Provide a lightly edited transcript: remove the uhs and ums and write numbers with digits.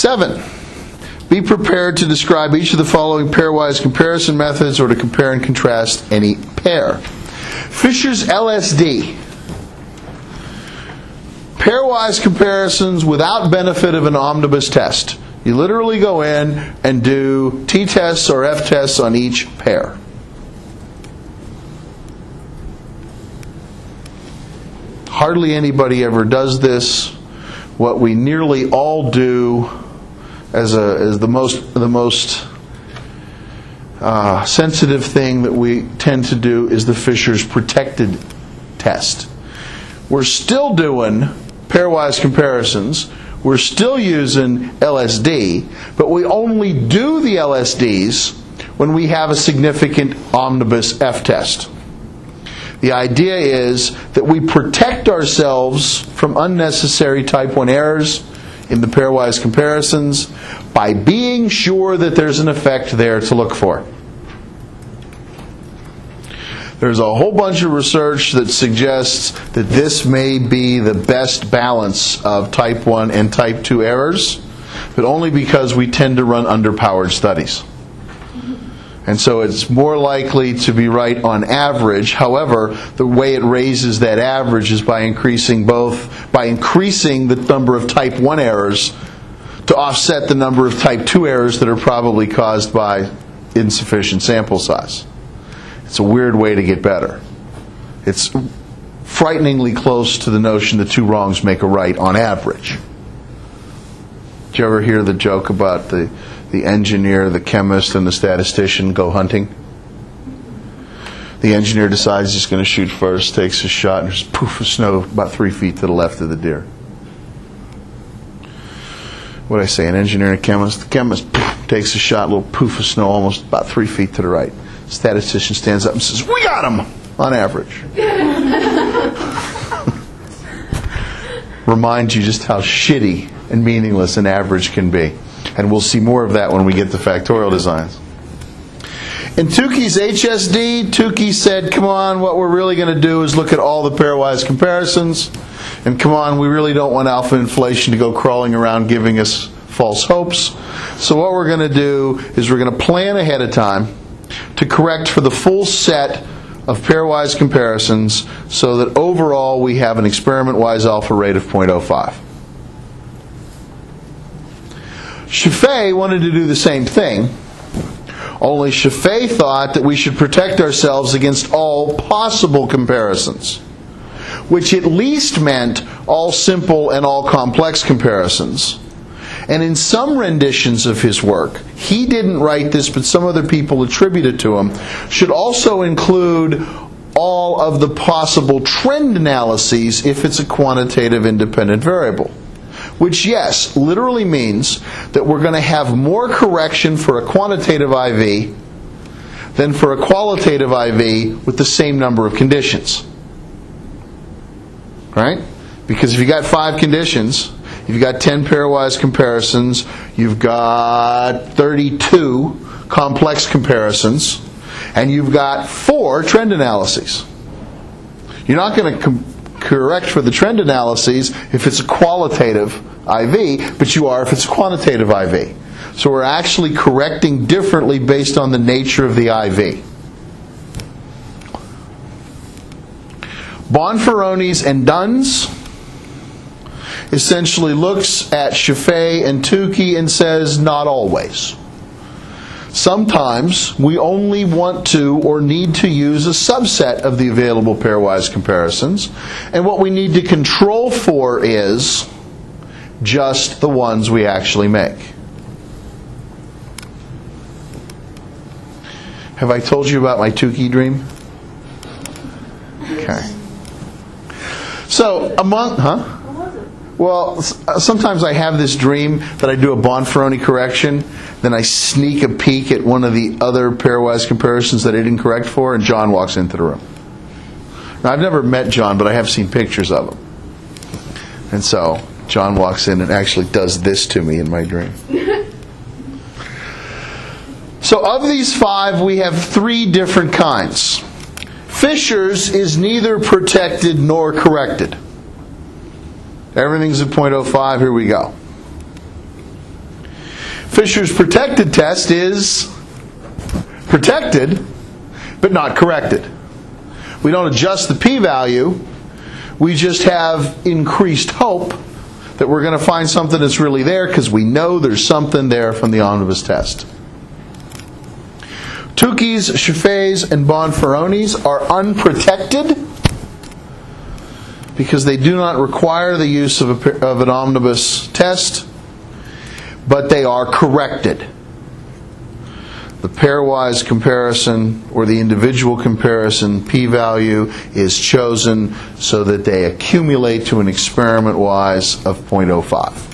7. Be prepared to describe each of the following pairwise comparison methods or to compare and contrast any pair. Fisher's LSD. Pairwise comparisons without benefit of an omnibus test. You literally go in and do t-tests or f-tests on each pair. Hardly anybody ever does this. What we nearly all do as the most sensitive thing that we tend to do is the Fisher's protected test. We're still doing pairwise comparisons. We're still using LSD, but we only do the LSDs when we have a significant omnibus F-test. The idea is that we protect ourselves from unnecessary type 1 errors in the pairwise comparisons by being sure that there's an effect there to look for. There's a whole bunch of research that suggests that this may be the best balance of type 1 and type 2 errors, but only because we tend to run underpowered studies. And so it's more likely to be right on average. However, the way it raises that average is by increasing the number of type 1 errors to offset the number of type 2 errors that are probably caused by insufficient sample size. It's a weird way to get better. It's frighteningly close to the notion that 2 wrongs make a right on average. Did you ever hear the joke about the engineer, the chemist, and the statistician go hunting? The engineer decides he's going to shoot first, takes a shot, and there's a poof of snow about 3 feet to the left of the deer. What did I say? An engineer and a chemist? The chemist poof, takes a shot, a little poof of snow almost about 3 feet to the right. The statistician stands up and says, "We got him!" on average. Reminds you just how shitty and meaningless an average can be. And we'll see more of that when we get to factorial designs. In Tukey's HSD, Tukey said, come on, what we're really going to do is look at all the pairwise comparisons. And come on, we really don't want alpha inflation to go crawling around giving us false hopes. So what we're going to do is we're going to plan ahead of time to correct for the full set of pairwise comparisons so that overall we have an experiment-wise alpha rate of 0.05. Scheffé wanted to do the same thing, only Scheffé thought that we should protect ourselves against all possible comparisons, which at least meant all simple and all complex comparisons. And in some renditions of his work, he didn't write this, but some other people attribute it to him, should also include all of the possible trend analyses if it's a quantitative independent variable. Which, yes, literally means that we're going to have more correction for a quantitative IV than for a qualitative IV with the same number of conditions. Right? Because if you've got 5 conditions, you've got 10 pairwise comparisons, you've got 32 complex comparisons, and you've got 4 trend analyses. You're not going to correct for the trend analyses if it's a qualitative IV, but you are if it's a quantitative IV. So we're actually correcting differently based on the nature of the IV. Bonferronis and Duns essentially looks at Scheffé and Tukey and says, not always. Sometimes we only want to or need to use a subset of the available pairwise comparisons, and what we need to control for is just the ones we actually make. Have I told you about my Tukey dream? Okay. So, Well, sometimes I have this dream that I do a Bonferroni correction, then I sneak a peek at one of the other pairwise comparisons that I didn't correct for, and John walks into the room. Now, I've never met John, but I have seen pictures of him. And so, John walks in and actually does this to me in my dream. So, of these 5, we have 3 different kinds. Fisher's is neither protected nor corrected. Everything's at 0.05. Here we go. Fisher's protected test is protected, but not corrected. We don't adjust the p-value. We just have increased hope that we're going to find something that's really there because we know there's something there from the omnibus test. Tukey's, Scheffé's, and Bonferroni's are unprotected because they do not require the use of an omnibus test, but they are corrected. The pairwise comparison or the individual comparison p-value is chosen so that they accumulate to an experiment-wise of 0.05.